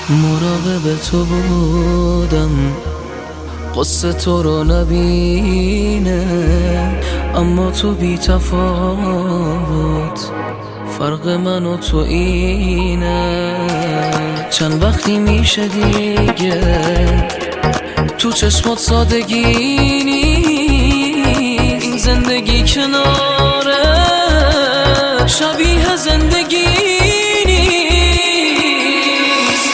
مراقب تو بودم قصه تو رو نبینه، اما تو بی تفاوت فرق من و تو اینه. چند وقتی میشه دیگه تو چشمات سادگی نیست، این زندگی کناره شبیه زندگی نیست.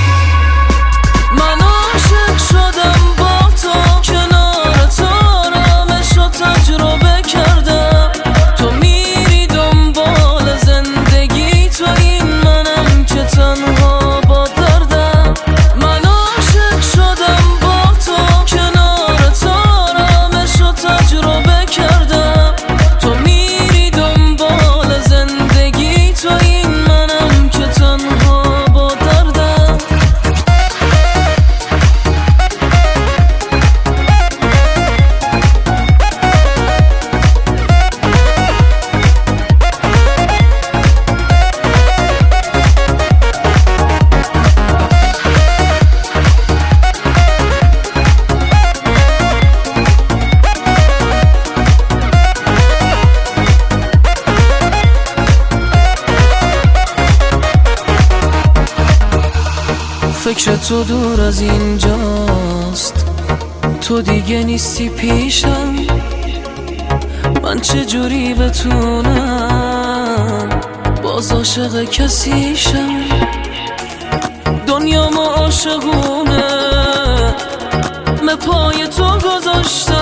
من عاشق شدم با تو، کنار تو آرامش رو تجربه کردم. تو میری دنبال زندگی، تو این منم که تنها با دردم. من عاشق شدم با تو، کنار تو آرامش رو تجربه کردم. تو میری دنبال زندگی، تو این منم که تنها با دردم. فکر تو دور از اینجاست، تو دیگه نیستی پیشم. من چجوری بتونم باز عاشق کسیشم؟ دنیا ما عاشقونه، من پای تو گذاشتم.